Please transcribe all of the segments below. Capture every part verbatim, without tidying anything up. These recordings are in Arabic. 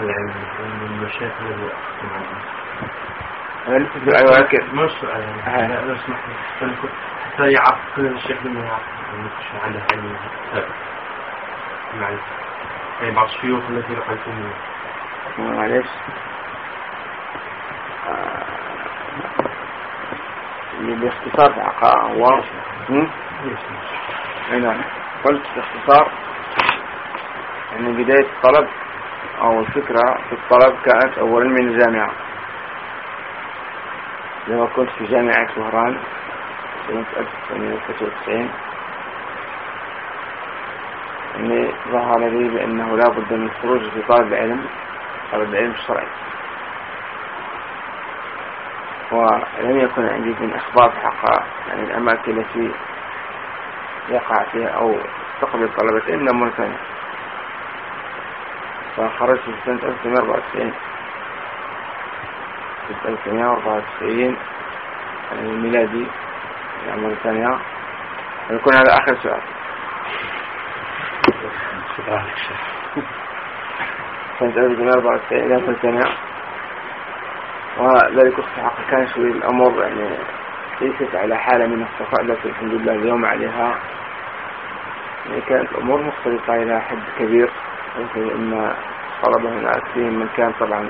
يعني من المشايخ الذي أخذ معهم أنا لسه في الأيوة كيف ما السؤال يعني لا أسمح لي حتى يعقل الشيخ من يعقل المكشف على علم سابق معلش يعني بعض الشيوخ التي رأيتم معلش باختصار العقاء هو نعم قلت باختصار يعني بداية الطلب أو الفكرة في الطلب كانت أولا من الجامعة لما كنت في جامعة وهران سنة ألف وتسعمائة وثلاثة وتسعين يعني ظهر لي بأنه لا بد من الخروج في طالب العلم طالب العلم الشرعي، ولم يكن عندي من أخبار حق يعني الأماكن التي يقع فيها أو تقبل طلبة إلا موريتانيا. فخرجت في سنة ألف وتسعمائة وأربعة وتسعين في ألف وتسعمائة وأربعة وتسعين الميلادي يعني موريتانيا. يكون هذا آخر سؤال. سنة ألف وتسعمائة وأربعة وتسعين إلى موريتانيا، وذلك الصحة كان شوي الأمر يعني ليست على حالة من الصفاء التي الحمد لله اليوم عليها. يعني كانت الأمور مختلفة إلى حد كبير، إن طلبة هناك فيهم من كان طبعا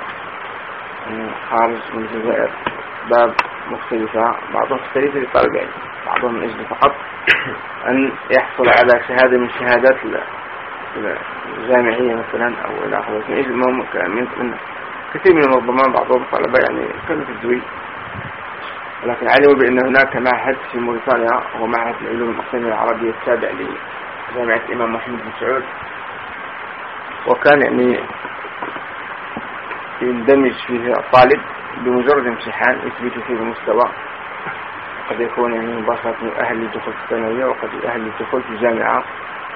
خارج من الجزائر باب مختلفة، بعضهم مختلفة لطالب علم، بعضهم من أجل فقط أن يحصل على شهادة من شهادات الجامعية مثلا أو إلى آخره. من أجل من كثير من المنظمات بعضهم طلبة يعني كانوا في الزوي، ولكن علموا بأن هناك معهد في موريتانيا هو معهد العلوم الإقليمية العربية التابع لجامعة الإمام محمد بن سعود، وكان يعني يندمج فيه الطالب بمجرد امتحان يثبت فيه المستوى، قد يكون يعني مباشرة أهل للدخول في الثانوية وقد أهل للدخول في الجامعة.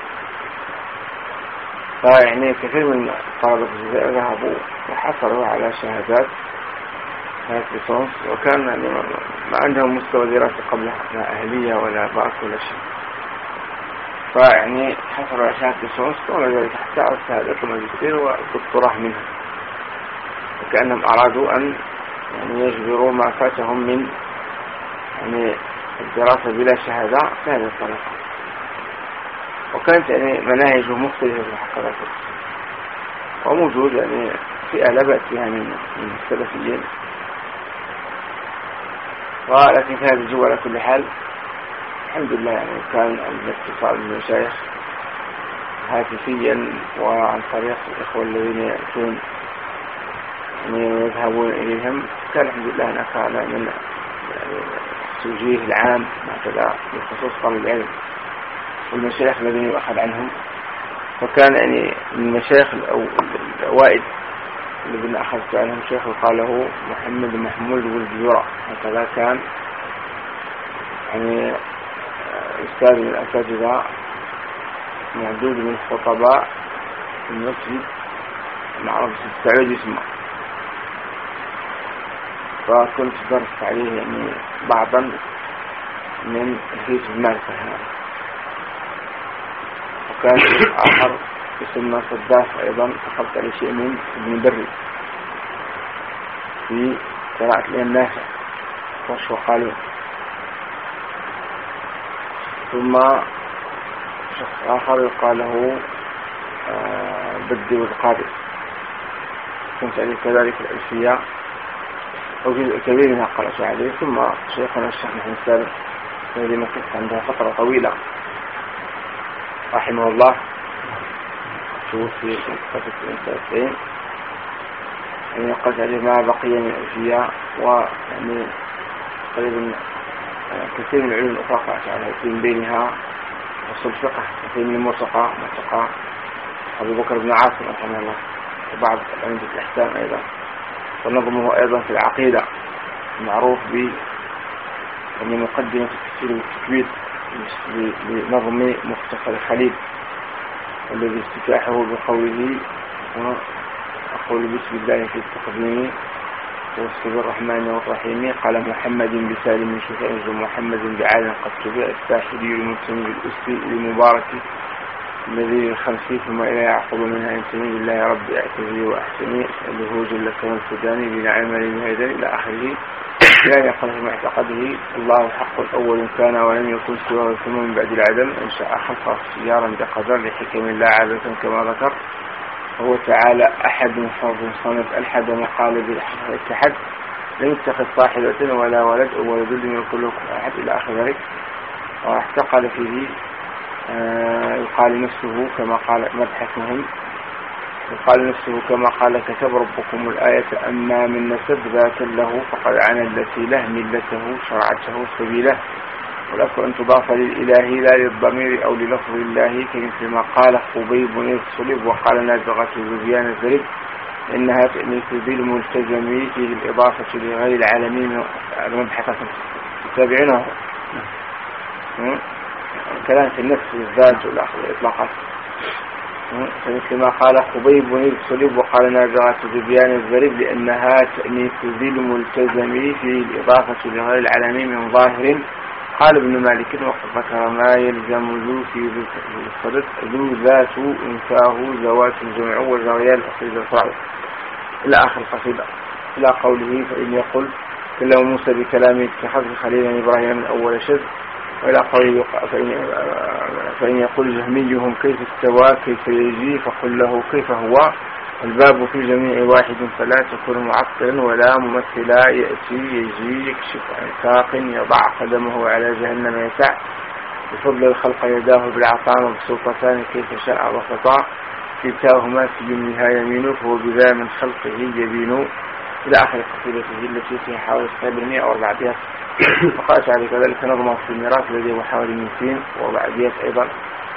فيعني كثير من طلبة الجزائر ذهبوا وحصلوا على شهادات هذا ليسانس، وكان يعني ما عندهم مستوى دراسي قبلها لا أهلية ولا باك ولا شيء، فيعني حصلوا على شهادة ليسانس ولا ذلك حتى على شهادة الماجستير والدكتوراه منها، وكأنهم أرادوا أن يعني يجبروا ما فاتهم من يعني الدراسة بلا شهادة في هذه الطريقة. وكانت يعني مناهج مختلفة في الحقيقة، وموجود يعني فئة لا بأس بها من السلفيين، ولكن في هذا الجو على كل حال الحمد لله يعني كان الاتصال بالمشايخ هاتفيا وعن طريق الإخوة الذين يأتون يعني يذهبون إليهم، كان الحمد لله هناك على من التوجيه العام هكذا بخصوص طالب العلم والمشايخ الذين يؤخذ عنهم. وكان يعني من المشايخ الأوائل الذين أخذت عنهم شيخ يقال له محمد محمود والجزرة، هكذا كان يعني أستاذ من الأساتذة معدود من الخطباء المسجد معروف السعودي اسمه، فكنت درست عليه يعني بعضا من الحديث المعرفة هذا. وكان آخر اسمه صداف أيضا أخذت عليه شيء من ابن بري في قراءة الإمام نافع وش وقالوا. ثم شخص آخر يقال له آه بدي والقادر، كنت عليه كذلك الألفية أو جزء كبير منها قرأت عليه. ثم شيخنا الشيخ محمد سالم الذي مكثت عندها فترة طويلة رحمه الله، توفي في فترة الثلاثين، يعني قلت عليه ما بقي من الألفية، ويعني تقريبا كثير من العلوم الأخرى قرأت عليها من بينها أصول الفقه، كثير من المرتقى مرتقى أبو بكر بن عاصم رحمه الله، وبعض علم الإحسان أيضا، ونظمه أيضا في العقيدة معروف ب يعني مقدمة التفسير والتكويد لنظم مختصر الخليل، والذي استفتاحه بقوله وأقول بسم الله في التقديم والصبر الرحمن والرحيم قال محمد بسالم شفاء محمد بعالم قد تبع الساحلي المسلم بالأسري المبارك الذي خمسين ثم إلى يعقوب منها ينتمي بالله رب اعتذري وأحسني اللي هو جل كون السوداني بلا عمل بهذا إلى آخره. لا يقل في معتقده الله حق الأول كان ولم يكن سواه ثم من بعد العدم إن شاء خلق سيارا بقدر لحكم لا عادة كما ذكر. هو تعالى أحد فرد صمد ألحد مقال بالحق الاتحاد لم يتخذ صاحبة ولا ولد ولد لم يكن له أحد إلى آخر ذلك. واحتقل فيه آه يقال نفسه كما قال مبحث مهم يقال نفسه كما قال كتب ربكم الآية أما من نسب ذات له فقد عنا التي له ملته شرعته سبيله. والأصل أن تضاف للإله لا للضمير أو للفظ الله كمثل ما قال خبيب يصلب وقال نازغة زبيان الزرب إنها تأنيث ذي الملتزم فيه الإضافة لغير العالمين. المبحث تتابعونه كلام في النفس والذات والآخر الإطلاقات مثل ما قال خبيب يصلب وقال نازغة زبيان الزرب لأنها تأنيث ذي الملتزم فيه الإضافة لغير العالمين من ظاهر. قال ابن مالك وقد ذكر ما يلزم ذو في الصدق ذو ذات انثاه زوات الجمع وزويا الأصيل الفرع إلى آخر القصيدة إلى قوله فإن يقول كلام موسى بكلامه اتخذ خليلا إبراهيم من أول شذ. وإلى قوله فإن, فإن يقول جهميهم كيف استوى كيف يجي فقل له كيف هو. الباب في جميع واحد فلا تكون معطلا ولا ممثلا يأتي يجي يكشف عن ساق يضع قدمه على جهنم يسع بفضل الخلق يداه بالعطاء مبسوطتان كيف شاء وسطا كلتاهما في يمنها يمينه فهو بذا من خلقه يبين إلى آخر قصيدته التي فيها حوالي سبعمائة أو أربعمائة. وقالت على كذلك نظمه في الميراث الذي هو حوالي مئتين وأربعمائة أيضا.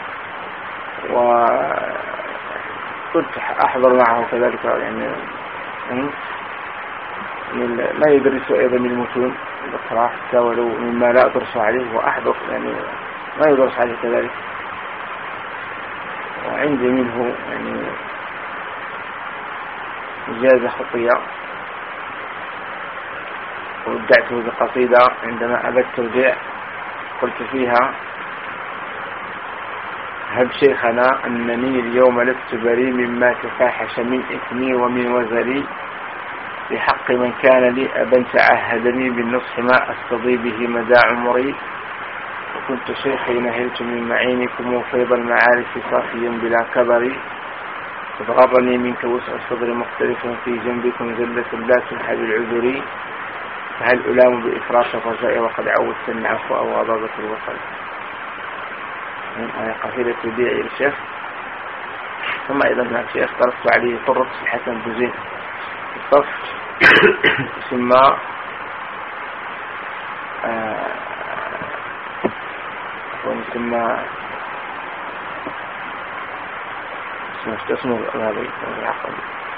و كنت أحضر معه كذلك يعني ما يدرس أيضا من المتون الإقراء حتى ولو مما لا أدرس عليه وأحضر يعني ما يدرس عليه كذلك. وعندي منه يعني إجازة خطية وابدعته بقصيدة عندما أبدت التوزيع قلت فيها هب شيخنا أنني اليوم لست بريء مما تفاحش من إثمي ومن وزري بحق من كان لي أبا تعهدني بالنصح ما أستضي به مدى عمري. وكنت شيخي نهلت من معينكم وفيض المعارف صافيا بلا كبر قد غرني منك وسع الصدر مختلف في جنبكم زلة لا تنحى بالعذر فهل ألام بإفراط الرجاء وقد عودت العفو أو غضاضة الوصل. من قصيدة تبيع الشيخ. ثم أيضا من الشيخ درست عليه طرق الحسن بزين الصف ثم ثم اسمه اسمه هذا العقل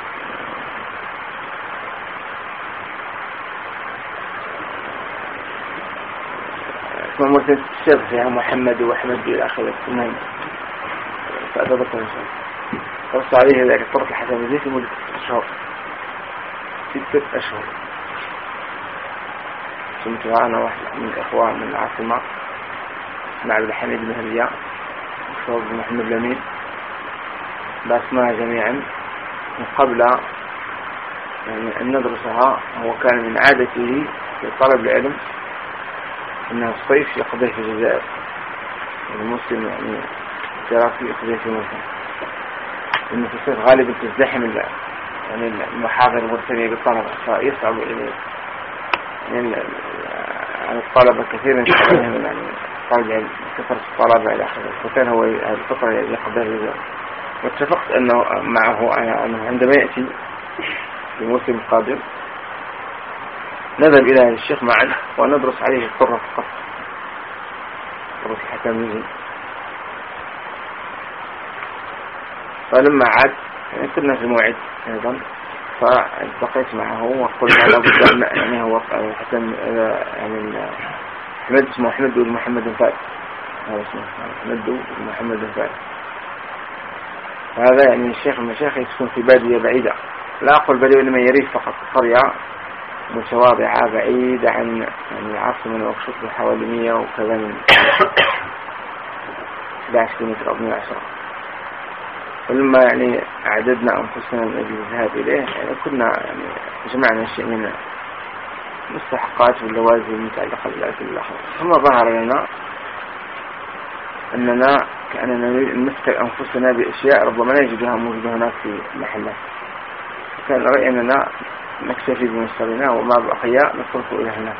اسمه مرتد الشيخ فيها محمد وأحمد إلى آخره. المهم فأتذكر إن شاء الله درست عليه ذلك طرق الحسن بزين لمدة ستة أشهر ستة أشهر. سمتها أنا واحد من الإخوان من العاصمة مع عبد الحميد بن هليا وشوف بن محمد لمين باسمها جميعا من قبل يعني أن ندرسها. هو كان من عادته في طلب العلم أنه الصيف يقضيه في الجزائر المسلم يعني دراسي يقضيه في مصر إنه في الصيف غالبا تزدحم يعني المحاضر المرتبية بالطلبة فيصعب إليه يعني الطلبة كثيرا يتعلمون يعني طالب كثرة الطلبة إلى آخره. وكان هو الفترة يقضيها في الجزائر. واتفقت أنه معه أنه عندما يأتي في الموسم القادم نذهب إلى الشيخ معا وندرس عليه الطرة فقط درس الحكاميين. فلما عاد يعني كنا في موعد أيضا فالتقيت معه وقلنا لابد أن يعني هو حسن يعني أحمد اسمه أحمد بن محمد بن فارس هذا اسمه أحمد بن محمد بن فارس. هذا يعني الشيخ المشايخ يسكن في بادية بعيدة لا أقول بادية إنما يريد فقط قرية متواضعة بعيدة عن يعني العاصمة نواكشوط بحوالي مية وكذا من أحد عشر كيلومتر أو مئة وعشرة فلما يعني أعددنا أنفسنا من أجل الذهاب إليه يعني كنا يعني جمعنا شيء من المستحقات واللوازم المتعلقة بالأكل الآخر. ثم ظهر لنا أننا كأننا نمثل أنفسنا بأشياء ربما لا يجدها موجودة هناك في المحلات، كان رأي أننا نكتفي بمشترينا وما بقي نصرف إلى هناك.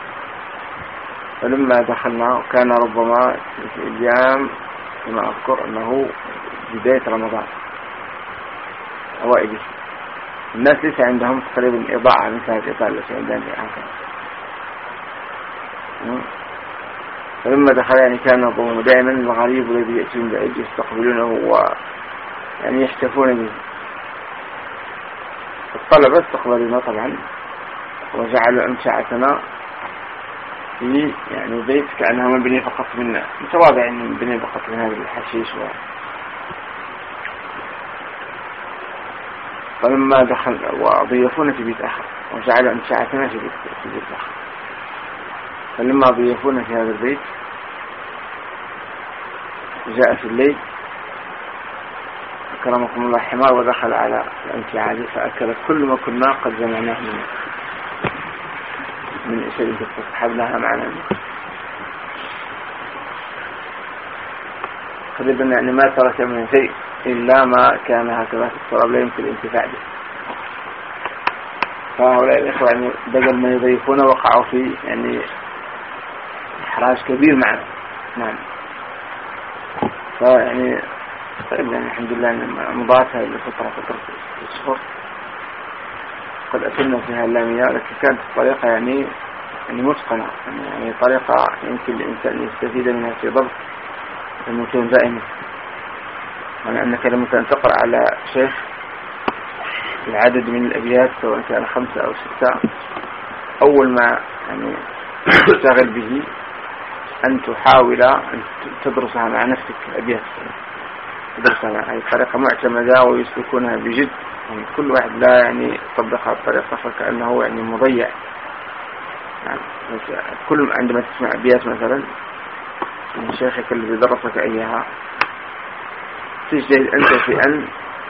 فلما دخلنا كان ربما في الأيام كما أذكر أنه بداية رمضان أوائل، الناس ليس عندهم تقريبا إضاءة مثل هذه الإضاءة التي عندنا هكذا. فلما دخل يعني كان ربما دائما الغريب الذي يأتي من بعيد يستقبلونه ويعني يحتفون به. الطلبة استقبلنا طبعا وجعلوا أمتعتنا في يعني بيت كأنها مبني فقط من متواضع يعني مبني فقط من هذا الحشيش و... فلما دخل وضيفونا في بيت آخر وجعلوا أمتعتنا في بيت, في بيت آخر. فلما ضيفونا في هذا البيت جاء في الليل أكرمكم الله حمار ودخل على الأمتعة فأكلت كل ما كنا قد جمعناه منه من شيء تسحبناها معنا. قريبا يعني ما ترك من شيء إلا ما كان هكذا في التراب لا يمكن الانتفاع به. فهؤلاء الإخوة يعني بدل ما يضيفون وقعوا في يعني إحراج كبير معنا. نعم. فيعني طيب يعني الحمد لله مضاتها لفترة فترة الشهور قد أتمنا فيها اللامية، لكن كانت الطريقة يعني يعني متقنة يعني طريقة يمكن الإنسان يستفيد منها في ضبط المتون دائما. يعني أنك لما كان تقرأ على شيخ العدد من الأبيات سواء كان خمسة أو ستة، أول ما يعني تشتغل به أن تحاول أن تدرسها مع نفسك الأبيات، تدرسها مع هذه الطريقة معتمدة ويسلكونها بجد. يعني كل واحد لا يعني يطبقها بطريقة فكأنه يعني مضيع. يعني كل عندما تسمع أبيات مثلا من شيخك الذي درسك إياها تجتهد أنت في أن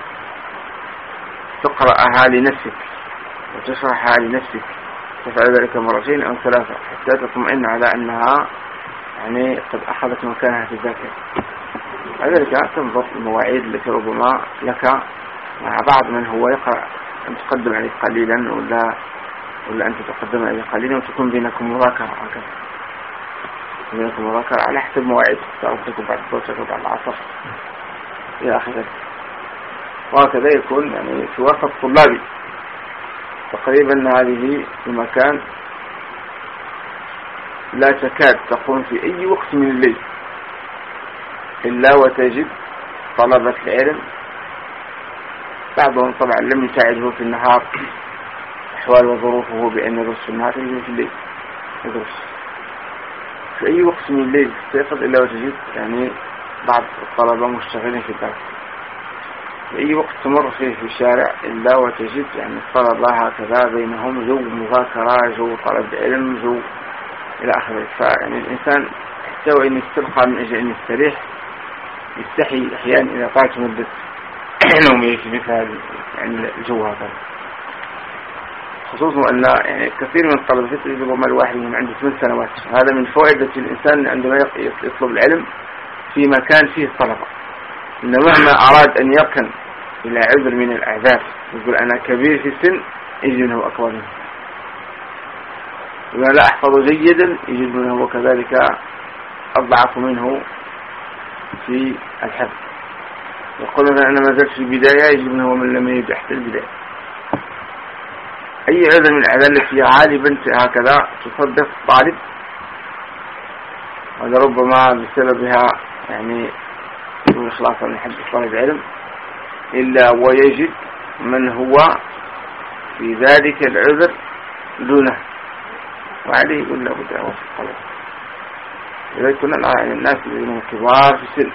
تقرأها لنفسك وتشرحها لنفسك، تفعل ذلك مرتين أو ثلاثة حتى تطمئن على أنها يعني قد أخذت مكانها في الذاكرة. لذلك تنظر المواعيد التي ربما لك مع بعض من هو يقرأ أن تقدم عليه قليلا ولا ولا أنت تقدم عليه قليلا وتكون بينكم مذاكرة هكذا، بينكم مذاكرة على حسب مواعيد تأخذكم بعد الظهر وبعد العصر إلى آخره. وهكذا يكون يعني في وسط طلابي تقريبا هذه المكان لا تكاد تقوم في أي وقت من الليل إلا وتجد طلبة العلم، بعضهم طبعا لم يساعده في النهار أحوال وظروفه بأن يدرس في النهار يجب في الليل يدرس في أي وقت من الليل تستيقظ إلا وتجد يعني بعض الطلبة مشتغلين في الدرس. في أي وقت تمر فيه في الشارع إلا وتجد يعني الطلبة هكذا بينهم جو مذاكرة جو طلب علم جو إلى آخره. فيعني الإنسان حتى وإن استرخى من أجل أن يستريح يستحي أحيانا إذا طالت مدة نومه في مثل هذا يعني الجو هذا، خصوصا أن يعني كثير من الطلبة تجد ربما الواحد من عنده ثمان سنوات. هذا من فوائد الإنسان عندما يطلب العلم في مكان فيه الطلبة، إن مهما أراد أن يركن إلى عذر من الأعذار يقول أنا كبير في السن يجد منه أكبر منه، ولا لا أحفظ جيدا يجد منه وكذلك أضعف منه في الحفظ. يقول أنا ما زلت في البداية يجب منه من لم يجد حتى البداية. أي عذر من الأعذار التي غالبا هكذا تصدق الطالب، هذا ربما بسببها يعني يكون إخلاصا من حد طالب العلم إلا ويجد من هو في ذلك العذر دونه وعليه يقول له بدأ وصف الطلب. لذلك كنا نرى الناس الذين هم كبار في السن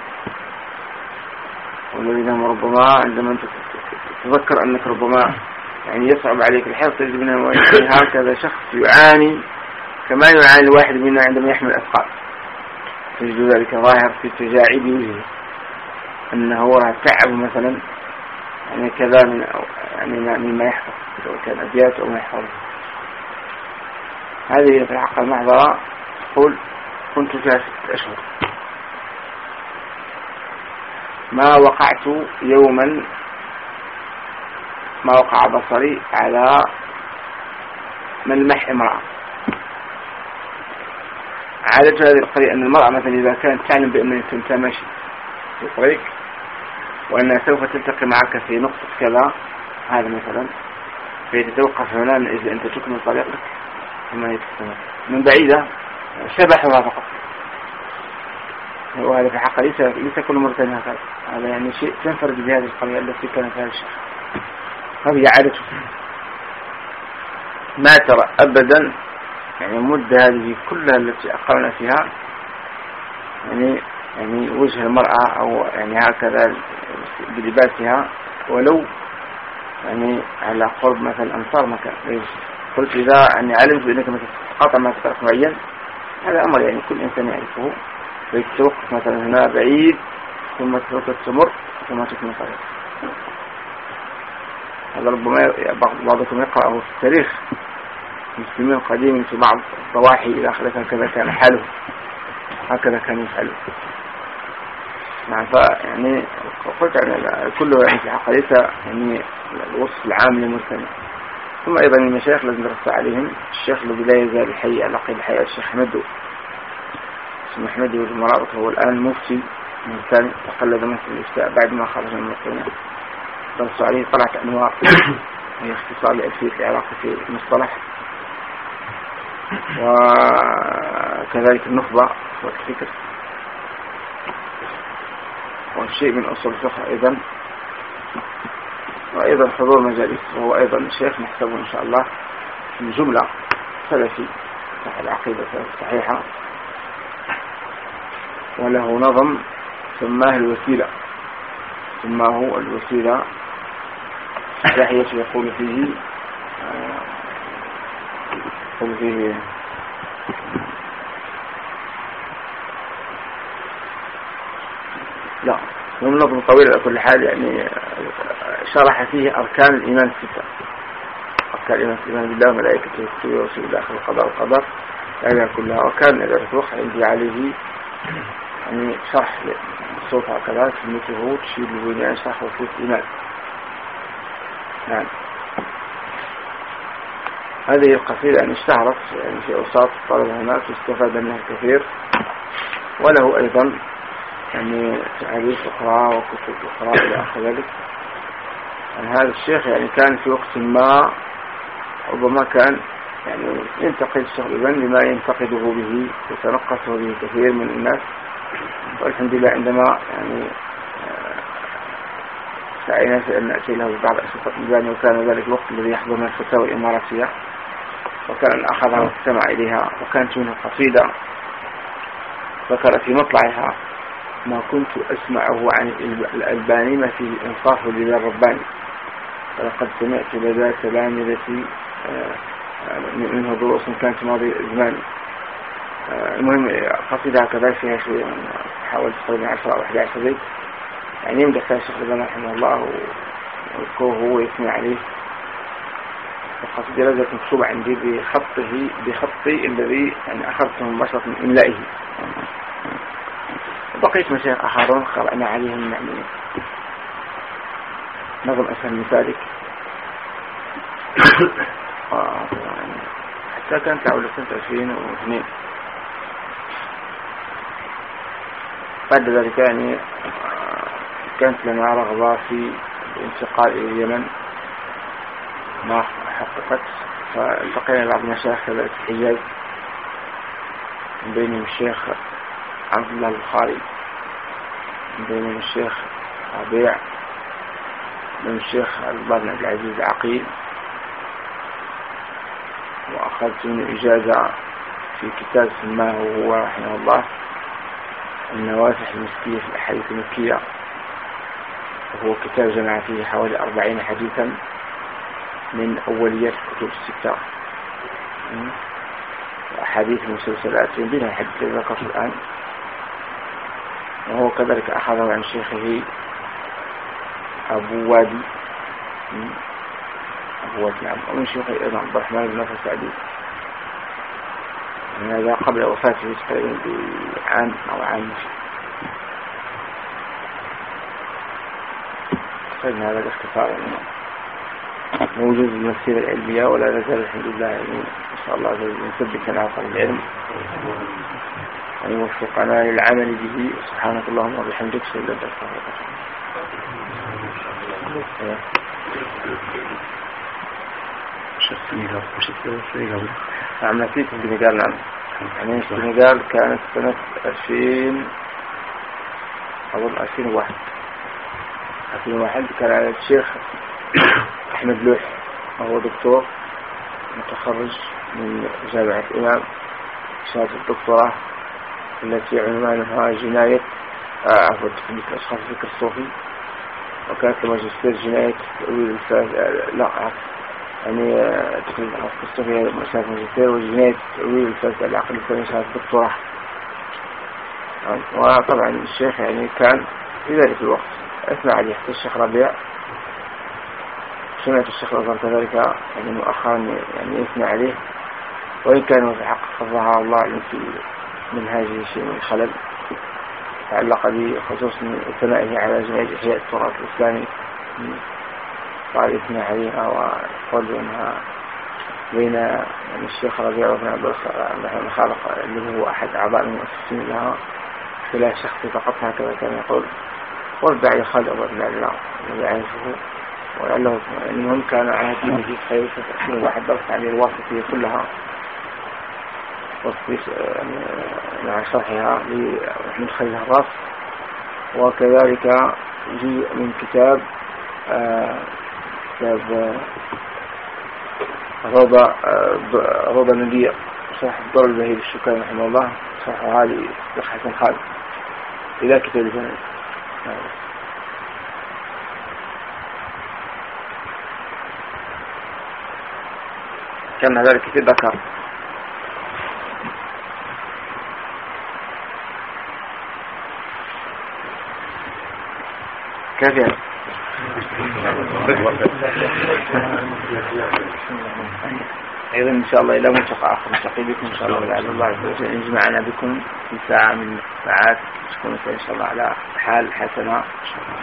والذين هم ربما عندما تتذكر أنك ربما يعني يصعب عليك الحفظ تجد منه هكذا شخص يعاني كما يعاني الواحد منا عندما يحمل أثقال، تجد ذلك ظاهر في تجاعيد وجهه أنه هو تعب مثلا يعني كذا من يعني مما يحفظ سواء كان أبيات أو ما يحفظ. هذه في الحق المحضرة تقول كنت فيها ستة أشهر ما وقعت يوما ما وقع بصري على ملمح امرأة. عادة هذه القضية أن المرأة مثلا إذا كانت تعلم بأن أنت ماشي في طريق وأنها سوف تلتقي معك في نقطة كذا هذا مثلا فيتوقف هنا إذا أنت تكمل طريقك ثم يتكلم من بعيدة شبحها فقط. وهذا في حق ليس ليس كل مرة هكذا. هذا يعني شيء تنفرد بهذه القضية التي كانت فيها الشيخ. هذه عادته ما ترى أبدا يعني المدة هذه كلها التي أقرنا فيها يعني يعني وجه المرأة أو يعني هكذا بلباسها ولو يعني على قرب مثلا أمصار مكان. قلت إذا يعني علمت بأنك مثلا تقاطع مع طرف معين هذا أمر يعني كل إنسان يعرفه ويتوقف مثلا هنا بعيد ثم تمر ثم تكمل طريق. هذا ربما بعضكم يقرأه في التاريخ المسلمين القديم في بعض الضواحي إذا أخذت هكذا كان حاله هكذا كان يفعله. نعم فيعني قلت يعني كله يعني في حق ليس يعني الوصف العام للمجتمع. ثم أيضا المشايخ لازم نرسى عليهم. الشيخ الذي لا يزال الحي على قيد الحياة الشيخ حمدو اسمه حمدو المرابط هو الآن مفتي من كان تقلد مفتي الإفتاء بعد ما خرج من المقيمة. درسوا عليه طلعت أنواع هي اختصار لألفية العراق في المصطلح وكذلك النخبة والفكر والشيء من أصول الفقه أيضا وأيضا حضور مجالس. وهو أيضا شيخ نحسبه إن شاء الله في جملة سلفي صح العقيدة الصحيحة وله نظم سماه الوسيلة سماه الوسيلة صحيح يقول فيه يقول فيه لا من نظم طويل على كل حال يعني شرح فيه أركان الإيمان الستة. أركان الإيمان الإيمان بالله وملائكته وكتبه ورسله إلى آخر القضاء والقدر هذا كلها. وكان إذا تتوقع عندي عليه يعني شرح صوت هكذا سميته تشير لبنيان شرح وصول الإيمان. نعم هذه القصيدة يعني اشتهرت يعني في أوساط طلبة هناك واستفاد منها كثير. وله أيضا يعني تعريف أخرى وكتب أخرى إلى آخر ذلك. يعني هذا الشيخ يعني كان في وقت ما ربما كان يعني ينتقد تقريبا لما ينتقده به وتنقصه به كثير من الناس. والحمد لله عندما يعني سعينا في أن نأتي له بعض أشخاص الإنسان وكان ذلك الوقت الذي يحضر من الفتاوى الإماراتية وكان أخذها واستمع إليها وكانت منها قصيدة ذكر في مطلعها ما كنت أسمعه عن الألباني ما فيه إنصاف لله الرباني فلقد سمعت لدى تلامذتي منه دروس كانت ماضي زمان. المهم قصيدة هكذا فيها شوية حاولت تقريبا عشرة أو أحد عشر بيت يعني يمدح فيها الشيخ الإسلام رحمه الله ويذكره هو ويثني عليه. القصيدة لازالت مكتوبة عندي بخطه بخطي الذي يعني أخذته مباشرة من إملائه. بقيت مشايخ آخرون قرأنا عليهم يعني نظم أسهل من ذلك حتى كانت تعود سنة عشرين واثنين. بعد ذلك يعني كانت لنا رغبة في الانتقال إلى اليمن ما حققت فالتقينا بعض المشايخ كذلك في الحجاز من بينهم الشيخ عبد الله البخاري من بينهم الشيخ ربيع من الشيخ بن عبد العزيز العقيل. وأخذت منه إجازة في كتاب سماه هو رحمه الله النواسح المسكية في الأحاديث المكية وهو كتاب جمع فيه حوالي أربعين حديثا من أوليات الكتب الستة وأحاديث المسلسلات من بينها الحديث الذي ذكرته الآن. وهو كذلك أخذه عن شيخه أبو وادي أبو وادي نعم، ومن شيوخ أيضا عبد الرحمن بن نافع السعدي، هذا قبل وفاته تقريبا بعام أو عام. فإن هذا الاختصار موجود في المسيرة العلمية، ولا نزال الحمد لله يعني إن شاء الله نثبتنا على العلم ويوفقنا للعمل به. سبحانك اللهم وبحمدك، أشهد أن لا إله إلا أنت. نعم نسيت السنغال. نعم يعني السنغال كانت سنة ألفين أظن ألفين وواحد ألفين وواحد كان على الشيخ أحمد لوح، وهو دكتور متخرج من جامعة إمام، شهادة الدكتوراه التي عنوانها جناية عفوا تثبيت الأشخاص الفكر الصوفي، وكانت الماجستير جناية تأويل الفاسد لا يعني تقريبا الأشخاص الصوفي شهادة ماجستير، وجناية تأويل الفاسد العقل الثاني شهادة الدكتوراه. وطبعا الشيخ يعني كان في ذلك الوقت أثنى عليه حتى الشيخ ربيع، سمعت الشيخ الأزهر كذلك يعني مؤخرا يعني يثنى عليه، وإن كان في حق ظهر الله يعني في منهاجه شيء من الخلل تعلق بخصوص ثنائه على جناية إحياء التراث الإسلامي، قال يثنى عليها وقال أنها بين يعني الشيخ ربيع وابن عباس خالق اللي هو أحد أعضاء المؤسسين لها خلاف شخصي فقط، هكذا كان يقول. والداعي خالد بن الله الذي يعرفه، ولعله أنهم كان عهد مجيد خير في واحد درس عن الواسطية كلها مع شرحها لمحمد خليل الراس، وكذلك جزء من كتاب كتاب روضة روضة النبي شرح الدور البهير الشكري رحمه الله، شرحها للشيخ حسن خالد إلى كتاب الجنة. كان هذا الكتاب ذكر كيف يعني أيضا إن شاء الله إلى ملتقى آخر نلتقي بكم إن شاء الله، ولعل الله عز وجل يجمعنا بكم في ساعة من الساعات تكون إن شاء الله على حال حسنة إن شاء الله.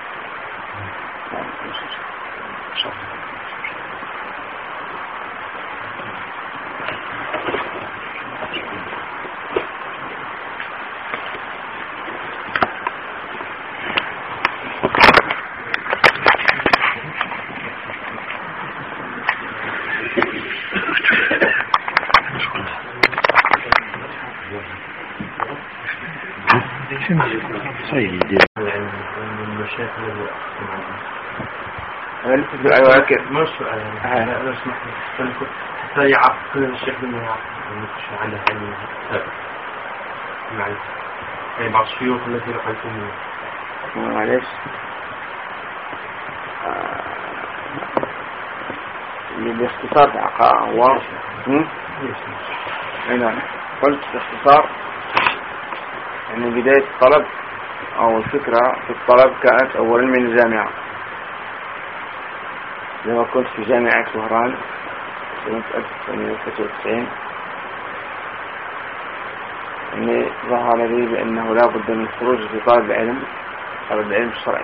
سيدي يعني المشاكل اللي أنا لسه أيوة كده مش سؤال يعني أنا أسمح لي كنت حتى يعقل الشيخ بن يعقل مش عنده علم ثابت معلش يعني بعض الشيوخ التي رأيتم معلش باختصار العقاء هو أنا قلت باختصار يعني بداية الطلب أو الفكرة في الطلب كانت أولا من الجامعة، لما كنت في جامعة وهران سنة ألف وتسعمائة وثلاثة وتسعين أني ظهر لي بأنه لا بد من الخروج في طالب العلم طالب العلم الشرعي،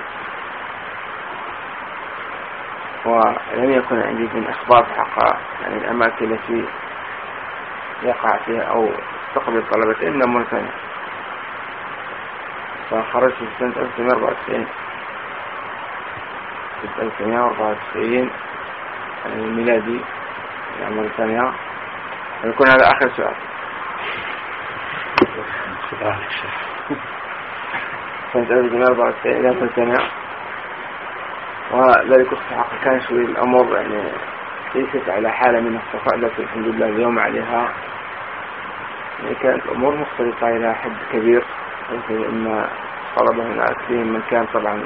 ولم يكن عندي من أخبار حقا يعني الأماكن التي يقع فيها أو تقبل طلبة إلا موريتانيا. فخرجت في سنة ألف وتسعمائة وأربعة وتسعين في ألف وتسعمائة وأربعة وتسعين الميلادي في موريتانيا. يكون هذا آخر سؤال. سنة ألف وتسعمائة وأربعة وتسعين إلى موريتانيا، وذلك استحق كان شوي الأمر يعني ليست على حالة من الصفاء التي الحمد لله اليوم عليها، يعني كانت الأمور مختلفة إلى حد كبير، إن طلبة هناك فيهم من كان طبعا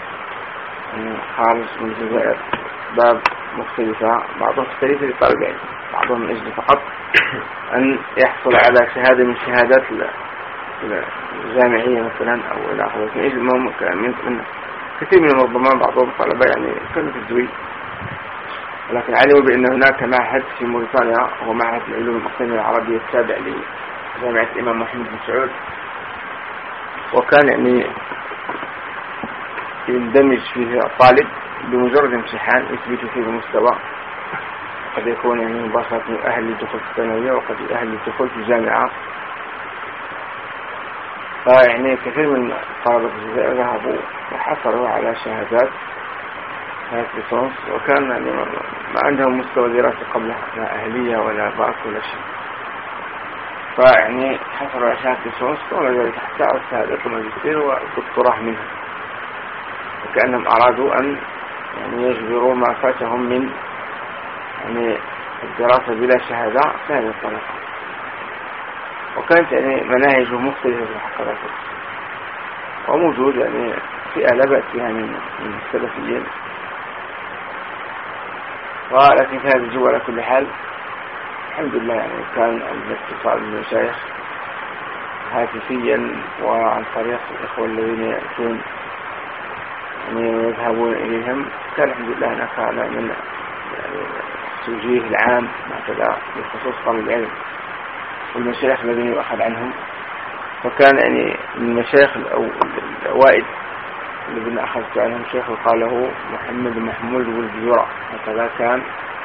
خارج من الجزائر باب مختلفة، بعضهم مختلفة لطالب العلم، بعضهم من أجل فقط أن يحصل على شهادة من شهادات الجامعية مثلا أو إلى آخره، من أجل من كثير من المنظمات بعضهم طلبة يعني كانوا في الزوي، ولكن علموا بأن هناك معهد في موريتانيا هو معهد العلوم المقيمة العربية التابع لجامعة الإمام محمد بن سعود، وكان يعني يندمج فيه الطالب بمجرد امتحان يثبت فيه المستوى، قد يكون يعني مباشرة مؤهل للدخول في الثانوية وقد يؤهل للدخول في الجامعة. فيعني كثير من طلبة الجزائر ذهبوا وحصلوا على شهادات هذا ليسانس، وكان يعني ما عندهم مستوى دراسي قبل لا أهلية ولا باك ولا شيء، فيعني حصلوا على شهادة ليسانس ولا ذلك حتى على شهادة الماجستير والدكتوراه منها، وكأنهم أرادوا أن يعني يجبروا ما فاتهم من يعني الدراسة بلا شهادة بهذه الطريقة. وكانت يعني مناهج مختلفة في الحقيقة، وموجود يعني فئة لا بأس فيها من السلفيين، ولكن في هذا الجو على كل حال الحمد لله يعني كان الاتصال بالمشايخ هاتفيا وعن طريق الإخوة الذين يأتون يعني يذهبون إليهم، كان الحمد لله هناك من التوجيه العام هكذا بخصوص طلب العلم والمشايخ الذين يؤخذ عنهم. فكان يعني من المشايخ الأوائل الذين أخذت عنهم شيخ قال له محمد محمود والجزورة، هكذا كان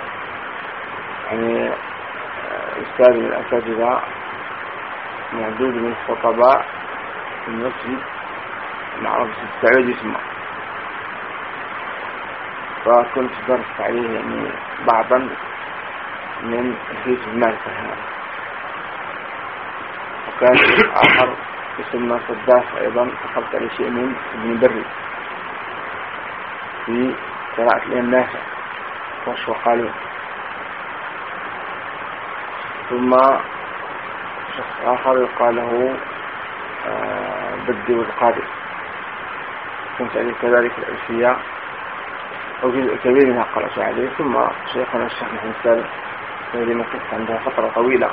يعني أستاذ من الأساتذة معدود من الخطباء في المسجد معروف في السعود اسمه، فكنت درست عليه يعني بعضا من الحديث المعرفة هنا. وكان آخر يسمى صداف أيضا أخذت عليه شيء من ابن بري في قراءة الإمام نافع وشو قالوا. ثم شخص آخر يقال له آه بدي والقادر، كنت عليه كذلك الألفية وجزء كبير منها قرأت عليه. ثم شيخنا الشيخ محمد سالم الذي مكث عنده فترة طويلة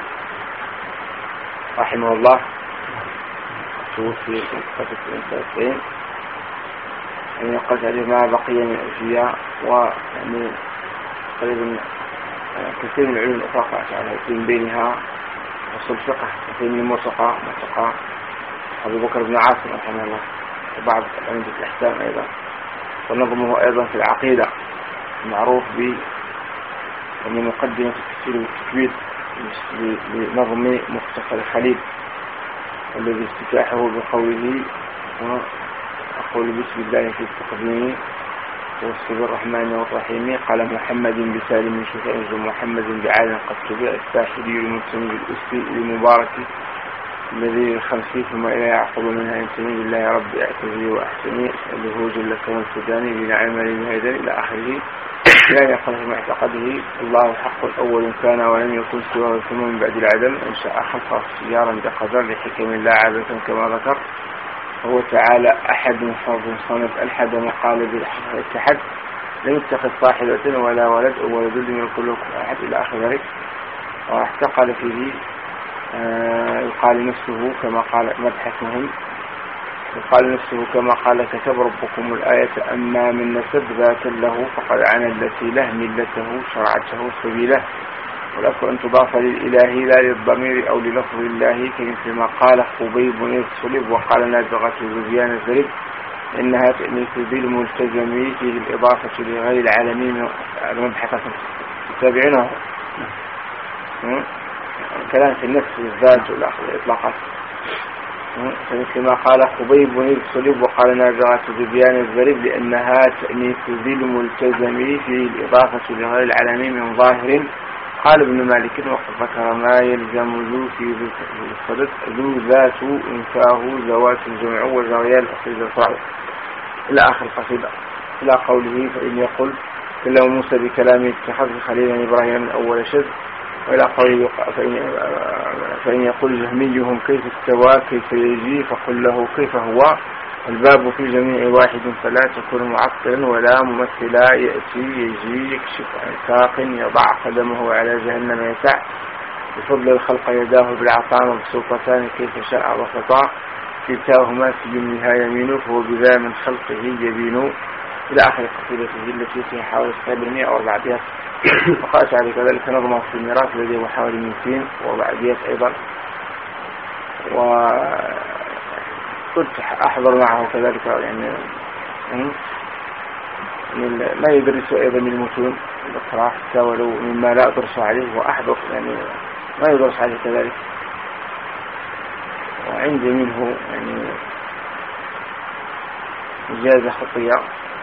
رحمه الله، توفي في فترة الانتهاء، يعني قلت عليه ما بقي من الألفية، ويعني تقريبا كثير من العلوم الأخرى قرأت عليها، من بينها أصول الفقه، كثير من الموسيقى موسيقى أبو بكر بن عاصم رحمه الله، وبعض عمدة الأحكام أيضا، ونظمه أيضا في العقيدة معروف ب ومن مقدمة التفسير والتكوين لنظم مختصر الخليل الذي استفتاحه بقوله وأقول بسم الله في التقديم والصبر الرحمن والرحيم قال محمد بسالم شفائه ومحمد بعالم قد تبع الساحلي المنتمي بالأسفي لمبارك الذي الخمسي ثم إلى يعقوب منها ينتمي بالله رب أعتذي وأحسني أسأله جل كما السوداني بنعم للهيدر إلى آخره. لا يقل في معتقده الله حق الأول كان ولم يكن سواه ثم من بعد العدم إن شاء خلقه سيارا بقدر لحكم لا عادة كما ذكر. هو تعالى أحد فرد صمد ألحد وقال بالحق الاتحاد لم يتخذ صاحبة ولا ولد ولد لم يكن له أحد إلى آخره. واحتقل فيه آه يقال نفسه كما قال مبحث مهم، يقال نفسه كما قال كتب ربكم الآية أما من نسب ذات له فقد عانى التي له ملته شرعته سبيله. ولكن أن تضاف للإله لا للضمير أو للفظ الله كمثل ما قال خبيب يصلب وقال نابغة زبيان الزرب إنها تأنيث بالملتزم في الإضافة لغير العالمين. المبحث تتابعونه كلام في النفس والذات والإطلاقات مثل ما قال خبيب يصلب وقال نابغة زبيان الزرب لأنها تأنيث بالملتزم في الإضافة لغير العالمين من ظاهر. قال ابن مالك وقد ذكر ما يلزم ذو في الصدد ذو ذات انفاه ذوات الجمع وزويا الأصيل الفرع إلى آخر القصيدة إلى قوله فإن يقول كلام موسى بكلامه اتخذ خليلا إبراهيم من أول شذ وإلى قوله فإن, فإن يقول جهميهم كيف استوى كيف يجي فقل له كيف هو. الباب في جميع واحد فلا تكون معطلا ولا ممثلا يأتي يجي يكشف عن ساق يضع قدمه على جهنم يسع بفضل الخلق يداه بالعطاء مبسوطتان كيف شاء وسطا كلتاهما في يمنها يمين فهو بذا من خلقه يبين إلى آخر قصيدته التي فيها حوالي سبعمائة أو أربع أبيات. وقال تعالى كذلك نظم في الميراث الذي هو حوالي مئتين وأربع أبيات أيضا. وكنت أحضر معه كذلك يعني ما يدرس أيضا من المتون الأقراء حتى ولو مما لا أدرس عليه وأحضر يعني ما يدرس عليه كذلك. وعندي منه يعني إجازة خطية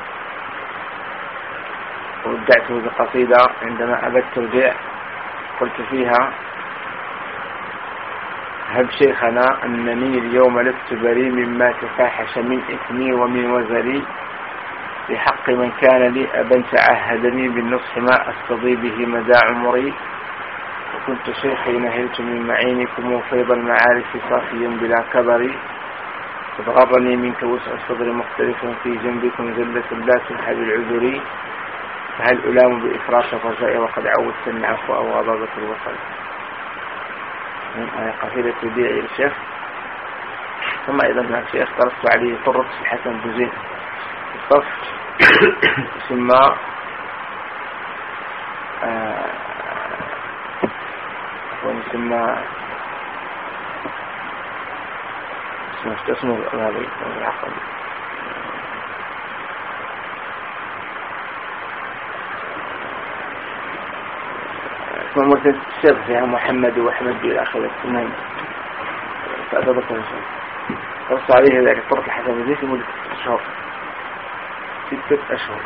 وودعته بقصيدة عندما أبدت البيع قلت فيها: هب شيخنا أنني اليوم لست بريء مما تفاحش من إثمي ومن وزري بحق من كان لي أبا تعهدني بالنصح ما أستضي به مدى عمري وكنت شيخي نهلت من معينكم فيض المعارف صافيا بلا كبر قد غرني منك وسع الصدر مختلف في جنبكم زلة لا تنحى بالعذر فهل ألام بإفراط الرجاء وقد عودت العفو أو غضبة الوصل. من قصيدة تبيع الشيخ. ثم أيضا مع الشيخ درست عليه طرق الحسن بوزيد الصف ثم ونسمى اسمه اسمه هذا العقل اسمه مرتد الشيخ فيها محمد وأحمد إلى آخره. المهم فأتذكر الشيء درست عليه ذلك طرق الحسن بوزيد لمدة ستة أشهر ستة أشهر.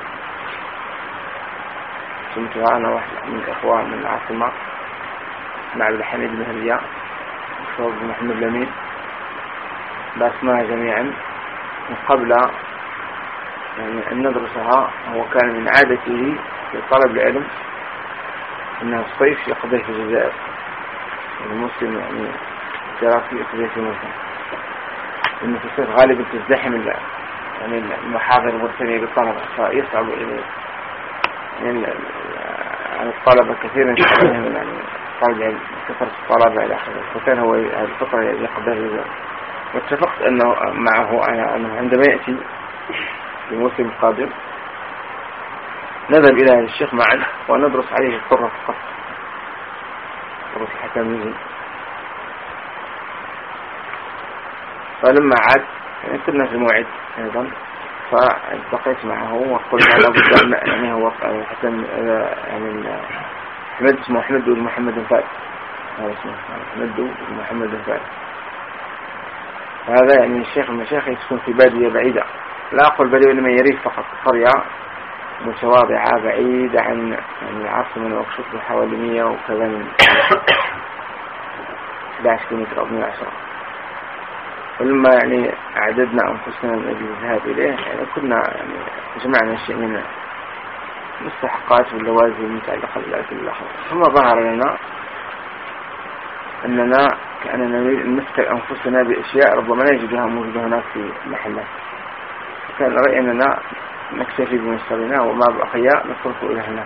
كنت أنا واحد من الأخوان من العاصمة مع عبد الحميد بن هليا وشوف محمد لمين بأسماء جميعا من قبل يعني أن ندرسها. هو كان من عادته في طلب العلم أنه الصيف يقضيه في الجزائر المسلم يعني جرافي يقضيه في مصر إنه في الصيف غالبا تزدحم يعني المحاضر المرسلية بالطلبة فيصعب إليه يعني الطلبة كثيرا يتعلمون يعني طالب علم كثرة الطلبة إلى آخره. فكان هو هذه الفترة يقضيها الجزائر. واتفقت أنه معه أنه عندما يأتي في الموسم القادم نذهب إلى الشيخ معا وندرس عليه الطرة فقط طرة الحكامية. فلما عاد يعني كنا في الموعد أيضا فالتقيت معه وقلت له لابد يعني هو حسن يعني أحمد اسمه أحمد بن محمد بن فارس هذا اسمه أحمد بن محمد بن فارس. هذا يعني الشيخ المشايخ يسكن في بادية بعيدة لا أقول بادية لما يريد فقط قرية متواضعة بعيدة عن يعني العاصمة نواكشوط بحوالي مية وكذا من أحد عشر كيلومتر أو مئة وعشرة. ولما يعني أعددنا أنفسنا من أجل الذهاب إليه يعني كنا يعني جمعنا شيء من المستحقات واللوازم المتعلقة بالأكل الآخر. ثم ظهر لنا أننا كأننا نريد أن نسكر أنفسنا بأشياء ربما لا نجدها موجودة هناك في محلات. فكان رأي أننا نكتفي بمشترينا وما بقي نصرفه إلى هناك.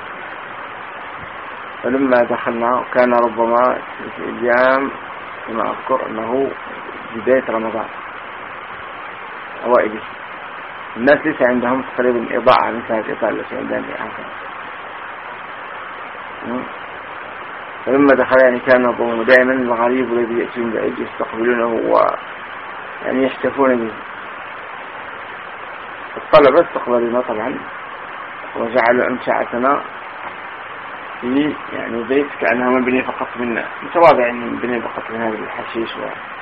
فلما دخلنا وكان ربما في أيام كما أذكر أنه بداية رمضان أوائله الناس ليس عندهم تقريبا إضاءة مثل هذه الإضاءة التي عندنا الآن. فلما دخل يعني كان ربما دائما الغريب الذي يأتي من بعيد يستقبلونه ويعني يحتفون به. الطلبة استقبلنا طبعا وجعلوا أمتعتنا في يعني بيت كأنها مبني فقط من متواضع يعني مبني فقط من هذا الحشيش و...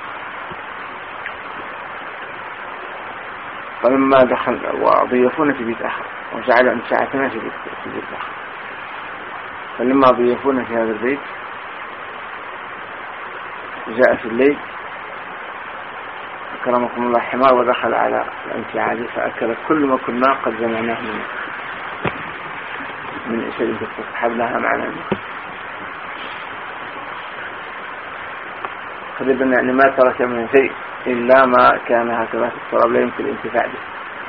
فلما دخل وضيفونا في بيت آخر وجعلوا أمتعتنا في بيت, في بيت آخر. فلما ضيفونا في هذا البيت جاء في الليل أكرمكم الله حمار ودخل على الامتعاد فأكل كل ما كنا قد جمعناه منه من أشياء تتصحبناها معنا. قريبا يعني ما ترك من شيء إلا ما كان هكذا في الصراب لا يمكن الانتفاع به.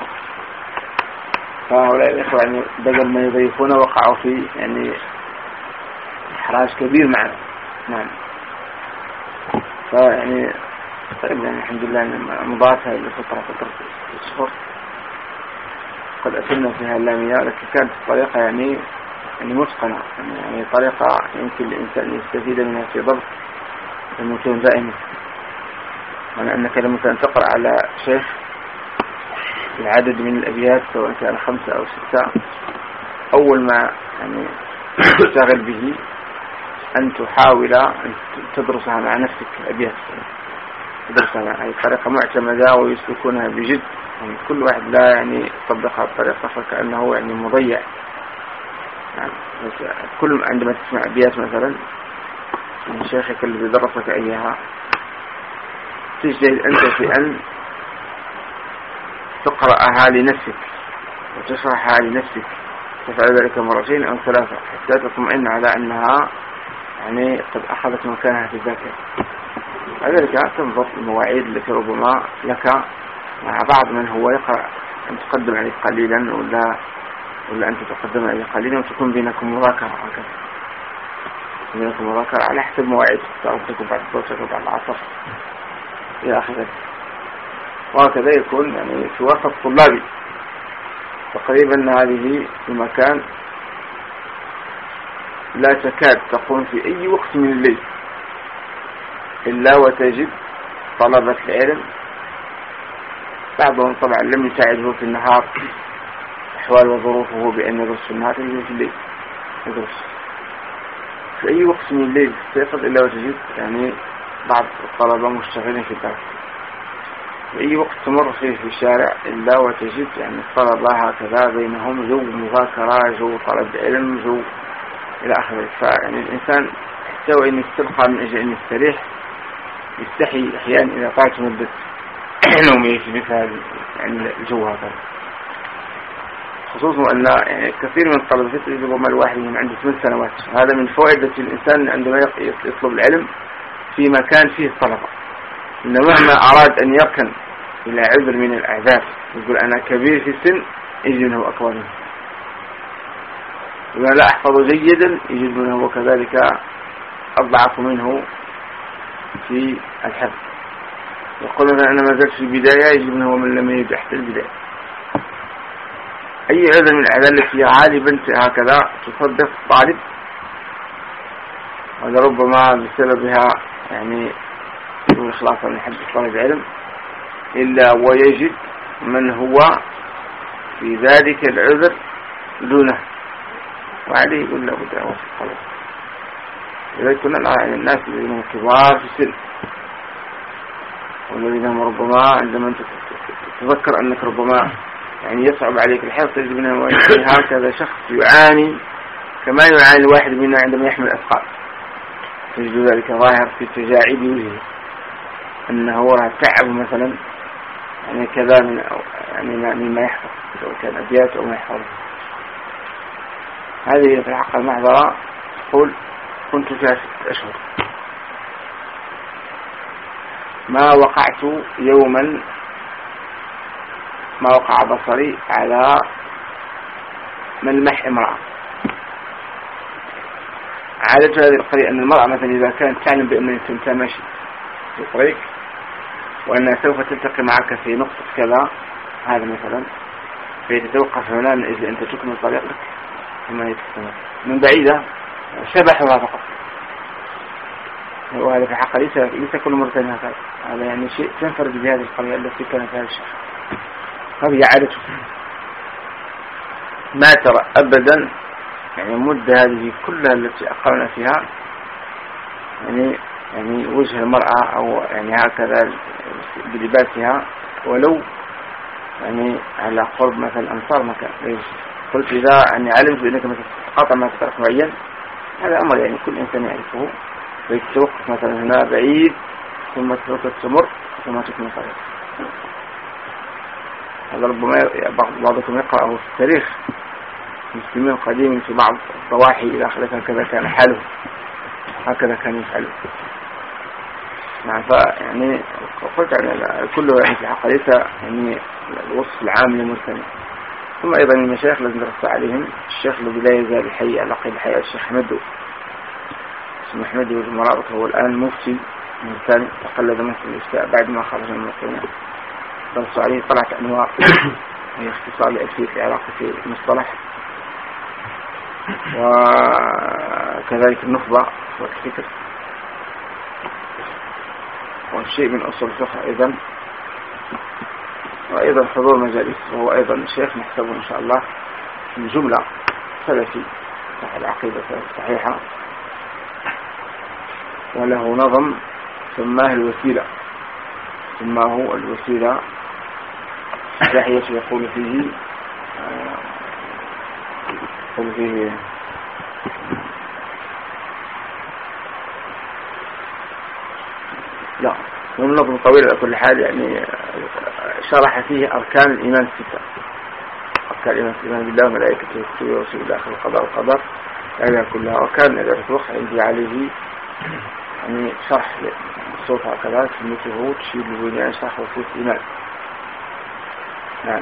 فهؤلاء الإخوة يعني بدل ما يضيفون وقعوا في يعني إحراج كبير معنا. نعم. فيعني طيب يعني الحمد لله مضاعفة لفترة فترة الشهور قد أتمنا فيها اللامية، لكن كانت الطريقة يعني يعني متقنة، يعني طريقة يمكن الإنسان يستفيد منها في ضبط المتون دائما. يعني أنك لما تقرأ على شيخ العدد من الأبيات سواء كان خمسة أو ستة، أول ما يعني تشتغل به أن تحاول أن تدرسها مع نفسك الأبيات، تدرسها مع هذه الطريقة معتمدة ويسلكونها بجد. يعني كل واحد لا يعني يطبقها بطريقة فكأنه يعني مضيع. يعني كل عندما تسمع أبيات مثلا من شيخك الذي درسك إياها، تجتهد أنت في أن تقرأها لنفسك وتشرحها لنفسك، تفعل ذلك مرتين أو ثلاثة حتى تطمئن على أنها يعني قد أخذت مكانها في الذاكرة. لذلك تنظر المواعيد التي ربما لك مع بعض من هو يقرأ أن تقدم عليه قليلا ولا ولا أنت تقدم عليه قليلا، وتكون بينكم مذاكرة هكذا، بينكم مذاكرة على حسب مواعيد تكون بعد الظهر وبعد العصر إلى آخره. وهكذا يكون يعني في وسط طلابي تقريبا هذه المكان لا تكاد تقوم في أي وقت من الليل إلا وتجد طلبة العلم، بعضهم طبعا لم يساعده في النهار أحوال وظروفه بأن يدرس في النهار، يجب في الليل يدرس في أي وقت من الليل تستيقظ إلا وتجد يعني بعض الطلبة مشتغلين في الدرس، في أي وقت تمر فيه في الشارع إلا وتجد يعني الطلبة هكذا بينهم جو مذاكرة، جو طلب علم، جو إلى آخره. فيعني الإنسان حتى وإن استبقى من أجل أن يستريح يستحي أحيانا إذا طالت مدة نومه في مثل هذا يعني الجو هذا، خصوصا أن يعني كثير من الطلبة تجد ربما الواحد من عنده ثمان سنوات. هذا من فوائد الإنسان عندما يطلب العلم في مكان فيه الطلبة، إن مهما أراد أن يركن إلى عذر من الأعذار يقول أنا كبير في السن، يجد منه أكبر منه، ولا لا أحفظ جيدا يجد منه وكذلك أضعف منه في الحفظ. يقول مثلا أنا ما زلت في البداية، يجب منه من لم يجد حتى البداية. أي عذر من الأعذار التي غالبا هكذا تصدق الطالب، ولربما بسببها يعني يكون إخلاصا من حد طالب العلم، إلا ويجد من هو في ذلك العذر دونه، وعليه يقول له بد أن وصف خلاص. إذا كنا نرى الناس الذين هم كبار في السن والذين هم ربما عندما أنت تتذكر أنك ربما يعني يصعب عليك الحفظ، تجد منهم هكذا شخص يعاني كما يعاني الواحد منا عندما يحمل أثقال، تجد ذلك ظاهر في تجاعيد وجهه أنه راه تعب مثلا يعني كذا من يعني مما يحفظ سواء كان أبيات أو ما يحفظ. هذه في الحق المحضرة تقول كنت فيها ست أشهر ما وقعت يوما ما وقع بصري على ملمح امرأة. عادة هذه القضية أن المرأة مثلا إذا كانت تعلم بأن أنت ماشي في طريق وأنها سوف تلتقي معك في نقطة كذا هذا مثلا، فيتوقف هنا من أجل أن تكمل طريقك ثم يتكلم من بعيدة شبحها فقط. وهذا في حق ليس ليس كل مرة هكذا، هذا يعني شيء تنفرد بهذه القضية التي كانت فيها الشيخ. هذه عادته، ما ترى أبدا يعني مدة هذه كلها التي أقرنا فيها يعني يعني وجه المرأة أو يعني هكذا بلباسها ولو يعني على قرب مثل أنصار مكان. قلت إذا يعني علمت بأنك مثلا تقاطع مع طرف معين، هذا أمر يعني كل إنسان يعرفه، فيتوقف مثلا هنا بعيد ثم تستمر ثم تكمل طريق. هذا ربما بعضكم يقرأه في التاريخ المسلمين القديم في بعض الضواحي إلى آخره هكذا كان حاله، هكذا كان يفعله. نعم، فيعني قلت يعني كله يعني في حق ليس يعني الوصف العام للمرسل. ثم أيضا المشايخ الذين درست عليهم الشيخ الذي لا يزال حي على قيد الحياة، الشيخ حمدو اسمه حمدو المرابط، هو الآن مفتي من الثاني تقلد مثل الإفتاء بعد ما خرج من المقيمة درس عليه طلعت أنواع هي اختصار لألفية العراقي في المصطلح، وكذلك النخبة والفكر، والشيء من أصول الفقه أيضا، وأيضا حضور مجالس، وهو أيضا الشيخ محسب إن شاء الله من جملة سلفي صح العقيدة الصحيحة. وله نظم سماه الوسيلة، سماه الوسيلة داحية يقول فيه يقول فيه لا هو نظم طويل على كل حال، يعني شرح فيه أركان الإيمان الستة، أركان الإيمان الإيمان بالله وملائكته وكتبه ورسله إلى آخر القضاء والقدر يعني كلها. وكان ذلك الوقت عندي عليه يعني شرح الصوت هكذا سميته تشير لبنيان شرح وصول الإيمان. نعم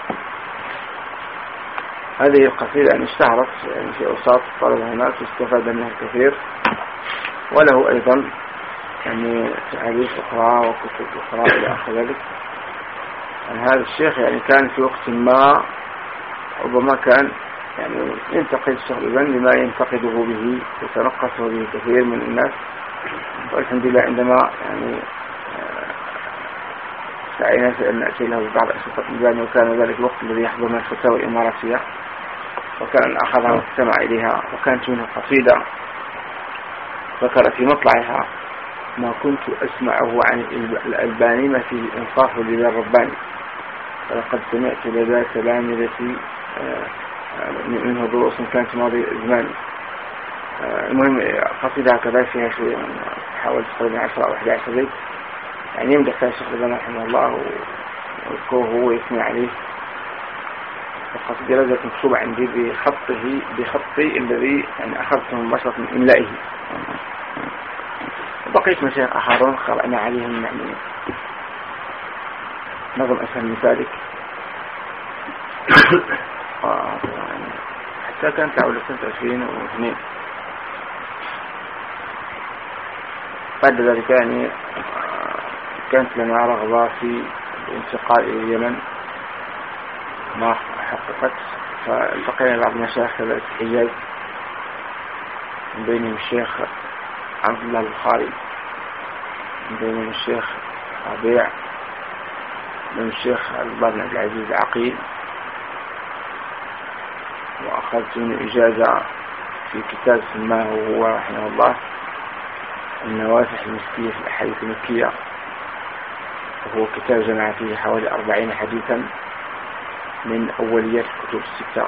هذه القصيدة يعني اشتهرت يعني في أوساط طلبة الناس واستفاد منها الكثير، وله أيضا يعني تعريف أخرى وكتب أخرى إلى آخر ذلك. يعني هذا الشيخ يعني كان في وقت ما ربما كان يعني ينتقد شغلا لما ينتقده به وتنقصه به كثير من الناس، والحمد لله عندما يعني سعينا في أن نأتي له بعض أشخاص الإنجان، وكان ذلك الوقت الذي يحضر من الفتاوى الإماراتية، وكان أخذها واستمع إليها، وكانت منها قصيدة ذكر في مطلعها ما كنت أسمعه عن الألباني ما فيه إنصاف لله الرباني، ولقد سمعت لدى تلامذتي منه دروس كانت ماضي زماني. المهم قصيدة هكذا فيها شوية حوالي تقريبا عشرة أو أحد عشر بيت، يعني يمدح فيها الشيخ الألباني رحمه الله ويذكره هو يسمع عليه. القصيدة لازم مكتوبة عندي بخطه بخطي الذي يعني أخذته مباشرة من إملائه. بقيت مشايخ آخرون قرأنا عليهم يعني نظم أسهل من ذلك حتى كانت أول سنة ألفين واثنين. بعد ذلك يعني كانت لنا رغبة في الانتقال إلى اليمن ما حققت، فالتقينا بعض المشايخ كذلك في الحجاز، من بينهم الشيخ عبد الله البخاري، من بينهم الشيخ ربيع، من الشيخ عبد بن العزيز العقيل. وأخذت منه إجازة في كتاب سماه هو رحمه الله النوافح المسكية في الأحاديث المكية، وهو كتاب جمع فيه حوالي أربعين حديثا من أوليات الكتب الستة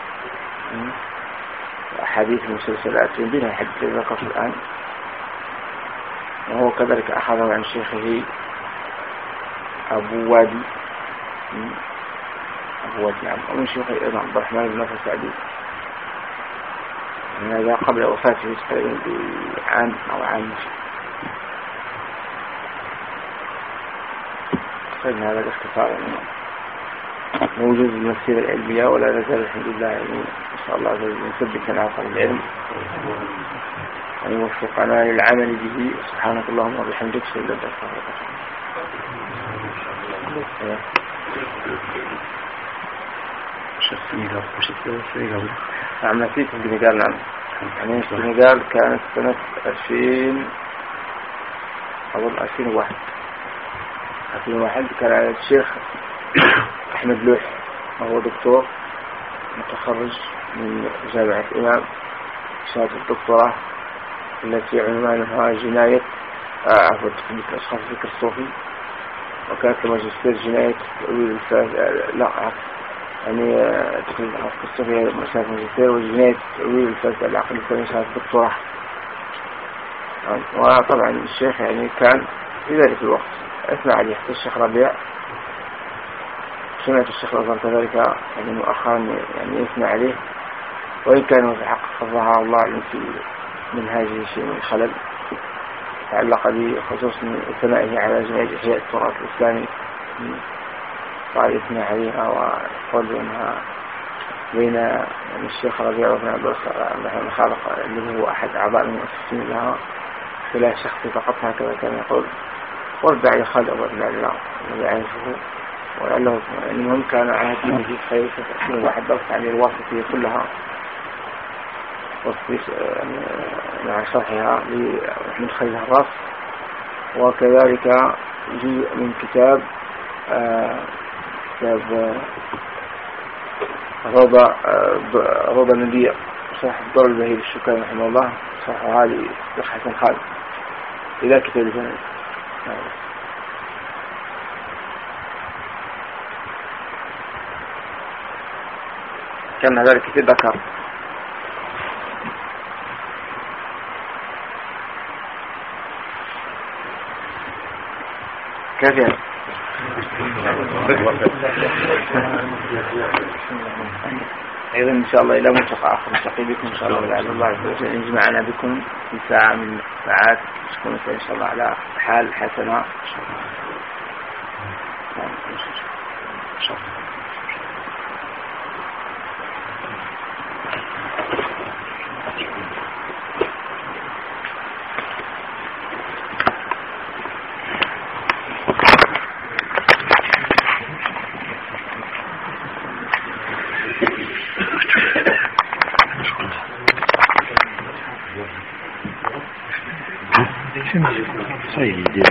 وأحاديث المسلسلات من بينها الحديث الذي ذكرته الآن. وهو كذلك أخذه عن شيخه أبو وادي أبو وادي نعم، ومن شيخه أيضا عبد الرحمن بن ناصر السعدي، هذا قبل وفاته تقريبا بعام أو عام. تقريبا هذا الاختصار يعني موجود المسيرة العلمية، ولا نزال الحمد لله يعني إن شاء الله نثبت على طريق العلم ويوفقنا للعمل به. سبحانك اللهم وبحمدك أشهد أن لا إله إلا أنت. نعم نسيت السنغال. نعم يعني السنغال كانت سنة ألفين أظن ألفين وواحد ألفين وواحد. كان على الشيخ أحمد لوح وهو دكتور متخرج من جامعة الإمام شهادة الدكتوراه التي عنوانها جناية عفوا تقنية الأشخاص الفكر الصوفي، وكانت ماجستير جناية تأويل الفاز لا يعني تقنية الأشخاص الصوفي شهادة ماجستير، وجناية تأويل الفاز العقل الثاني شهادة الدكتوراه. وطبعا الشيخ يعني كان في ذلك الوقت أثنى عليه حتى الشيخ ربيع، سمعت الشيخ الأزهر كذلك يعني مؤخرا يعني يثنى عليه، وإن كان في حق فظهر الله في منهاجه شيء من الخلل تعلق بخصوص ثنائه على جناية إحياء التراث الإسلامي، قال يثنى عليها وقال بأنها بين يعني الشيخ ربيع وابن عبد الخالق الذي هو أحد أعضاء المؤسسين لها اصطلاح شخصي فقط هكذا كان يقول، والداعي خلق والداعي لا يعرفه، ولعله المهم كان عهد به خير فتأثير وحدثت عن الواسطية كلها مع شرحها من خير الرأس. وكذلك جزء من كتاب كتاب روضة روضة النبي شرح الدور البهير الشكري رحمه الله، شرح هذه شيخ حسن خالد إلى كتاب الجنة. كان هذا الكتاب ذكر كيف أيضا إن شاء الله إلى ملتقى آخر نلتقي بكم إن شاء الله ولعل الله عز وجل يجمعنا بكم في ساعة من ساعات تكون إن شاء الله على حال حسنة إن شاء الله. سيدي